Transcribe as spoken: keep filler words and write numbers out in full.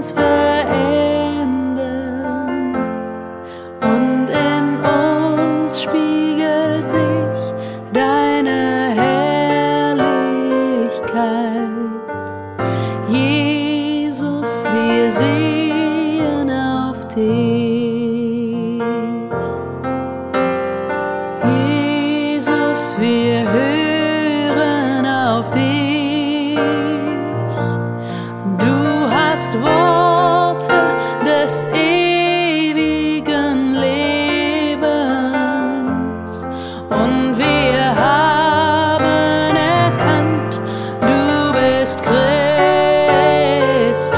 uns verändern und in uns spiegelt sich deine Herrlichkeit. Jesus, wir sehen auf dich. Jesus, wir hören auf dich. Du hast Worte des